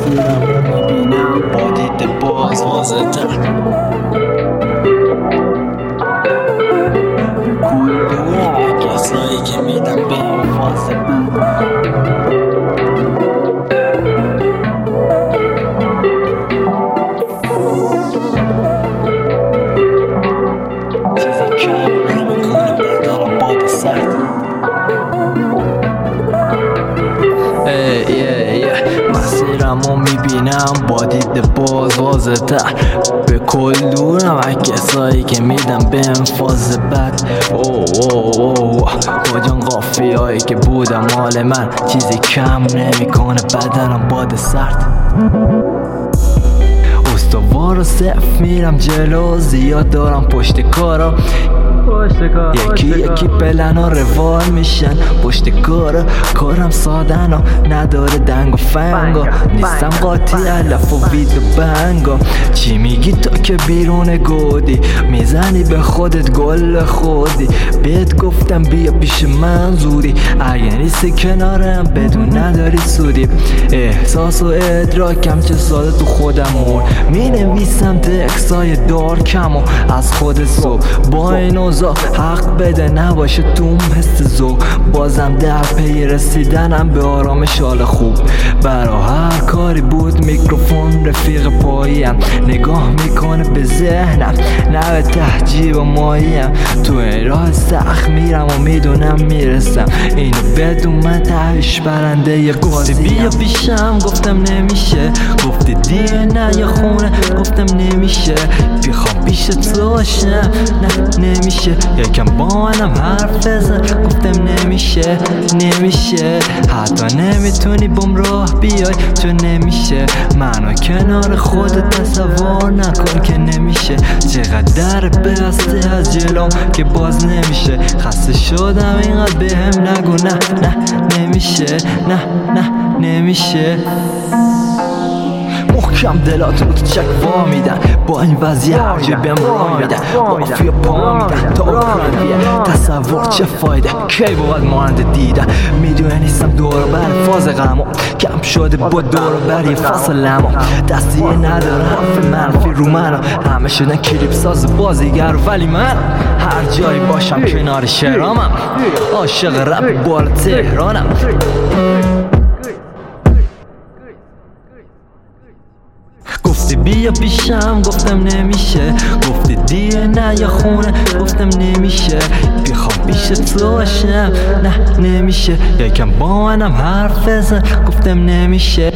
مسیرم رو میبینم با دید باز واضح‌تر. کلوری کسایی که میدم به این فاز چیزی کم نمیکنه بدارم باد سرد. مسیرم رو میبینم با دید باز واضح‌تر. به کل دورم از کسایی که میدم به فاز بد. کجان قافیه هایی که بودم مال من چیزی کم نمیکنه بدنم باد سرد. استوار و صف میرم جلو، زیاد دارم پشت کارا، یکی پلن و روال میشن پشت کارم سادن و نداره دنگ و فنگا. نیستم قاطی علف و وید و بنگا. چی میگی تو که بیرون گودی میزنی به خودت گل خودی؟ بهت گفتم بیا پیش من زودی، اگه نیستی کنارم بدون نداری سودی. احساس و ادراکم چه ساده تو خودم مور می نویسم تکسای دارکم و از خود صبح با این اوضاع حق بده نباشه توم حس ذوق. بازم در پی رسیدنم به آرامش حال خوب. برا هر کاری بود میکروفون رفیق پاییم، نگاه میکنه به ذهنم نه به تحجیب و ماییم. تو این راه سخت میرم و میدونم میرسم، اینو بدون من تهش برنده ی گفتی بیا پیشم گفتم نمیشه، گفتی دیگه نه یا خونه گفتم نمیشه، بیخوام پیش تو باشم نه نمیشه، یکم با منم حرف بزن گفتم نمیشه حتی نمیتونی بم راه بیای چون نمیشه. منو کنار خودت تصور نکن که نمیشه. چقدر بسته از جلوم که باز نمیشه. خسته شدم اینقدر بهم نگو نه نمیشه نمیشه. محکم دلات رو تو چک وا میدن، با این وضعیه هرجی بهم را میدن، مافیا پا میدن تا اوکراینیه. تصور چه فایده کی بود مانند دیدن؟ میدونه نیستم دور بر فاز غمو کم شده با دور بر یه فاصلمو. دستی نداره حرف منفی رو منو، همه شدن کلیپ ساز بازیگر ولی من هر جایی باشم کنار شهرامم، عاشق رپ بالا تهرانم. گفتی بیا پیشم گفتم نمیشه، گفتی دیگه نه یا خونه گفتم نمیشه، بیخوام پیش تو باشم نه نمیشه، یکم با منم حرف بزن گفتم نمیشه.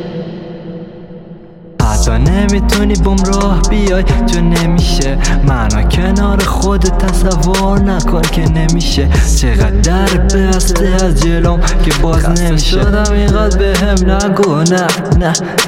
حتی نمیتونی بم راه بیای چون نمیشه. منو کنار خودت تصور نکن که نمیشه. چقدر بسته از جلوم که باز نمیشه. شدم اینقدر بهم نگو نه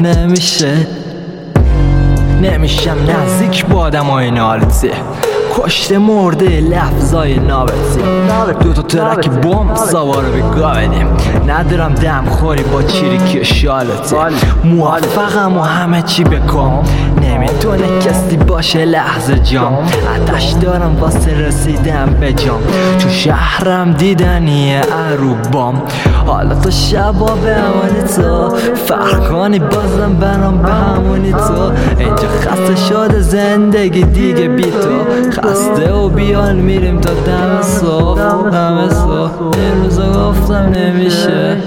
نمیشم نزدیک با آدمای نالتی، کشته مرده لفظای نابتی. دوتا ترک بوم سواره بگاه بدیم، ندارم دم خوری با چیریکی شالتی. موفقم و همه چی بکن، نمیتونه کسی باشه لحظه جام. آتش دارم واسه رسیدم به جام، تو شهرم دیدنیه اروبام. حالا تو شبا به همونی تو فرق کنی بازم برام به همونی تو. اینجا خسته شده زندگی دیگه بی تو، خسته و بیان میریم تا دم صبح. این روزا گفتم نمیشه.